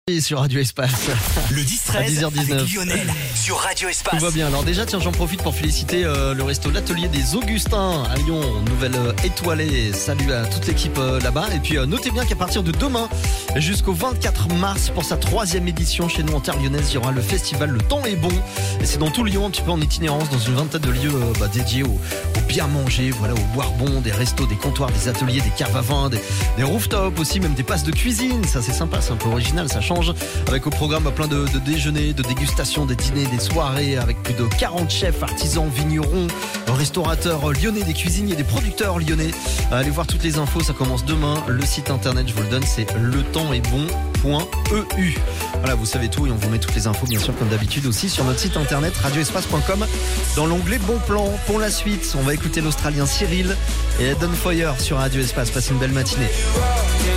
Sur Radio Espace. Le 10-13 à 10h19 avec Lionel sur Radio Espace. Tout va bien. Alors déjà, tiens, j'en profite pour féliciter le resto L'Atelier des Augustins à Lyon, nouvelle étoilée. Salut à toute l'équipe là-bas. Et puis notez bien qu'à partir de demain jusqu'au 24 mars pour sa 3e édition chez nous en terre lyonnaise, il y aura le festival Le Temps est bon. Et c'est dans tout Lyon, un petit peu en itinérance, dans une vingtaine de lieux dédiés au bien manger, voilà, au boire bon, des restos, des comptoirs, des ateliers, des caves à vin, des rooftops aussi, même des passes de cuisine. Ça c'est sympa, c'est un peu original, ça change. Avec au programme plein de déjeuners, de dégustations, des dîners, des soirées avec plus de 40 chefs, artisans, vignerons, restaurateurs lyonnais, des cuisiniers, des producteurs lyonnais. Allez voir toutes les infos, ça commence demain. Le site internet, je vous le donne, c'est letempsestbon.eu. Voilà, vous savez tout et on vous met toutes les infos, bien sûr, comme d'habitude aussi sur notre site internet radioespace.com dans l'onglet Bon Plan. Pour la suite, on va écouter l'Australien Cyril et Eden Foyer sur Radio Espace. Passez une belle matinée.